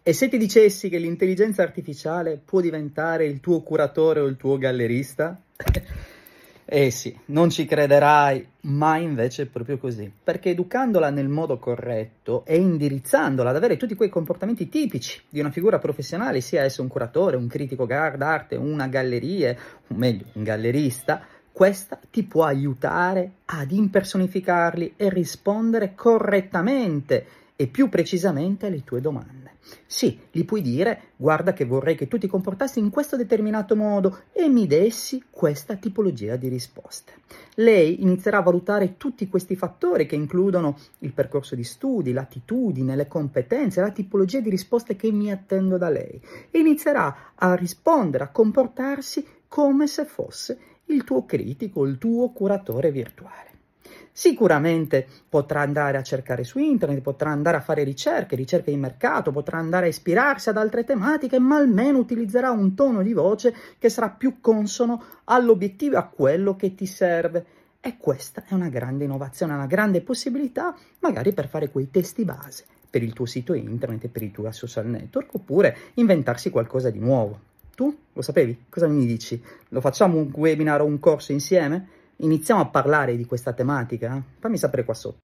E se ti dicessi che l'intelligenza artificiale può diventare il tuo curatore o il tuo gallerista? Eh sì, non ci crederai, ma invece è proprio così. Perché educandola nel modo corretto e indirizzandola ad avere tutti quei comportamenti tipici di una figura professionale, sia esso un curatore, un critico d'arte, una galleria, o meglio, un gallerista, questa ti può aiutare ad impersonificarli e rispondere correttamente e più precisamente alle tue domande. Sì, gli puoi dire: guarda che vorrei che tu ti comportassi in questo determinato modo e mi dessi questa tipologia di risposte. Lei inizierà a valutare tutti questi fattori che includono il percorso di studi, l'attitudine, le competenze, la tipologia di risposte che mi attendo da lei e inizierà a rispondere, a comportarsi come se fosse il tuo critico, il tuo curatore virtuale. Sicuramente potrà andare a cercare su internet, potrà andare a fare ricerche di mercato, potrà andare a ispirarsi ad altre tematiche, ma almeno utilizzerà un tono di voce che sarà più consono all'obiettivo e a quello che ti serve. E questa è una grande innovazione, una grande possibilità, magari per fare quei testi base per il tuo sito internet e per i tuoi social network, oppure inventarsi qualcosa di nuovo. Tu lo sapevi? Cosa mi dici? Lo facciamo un webinar o un corso insieme? Iniziamo a parlare di questa tematica? Fammi sapere qua sotto.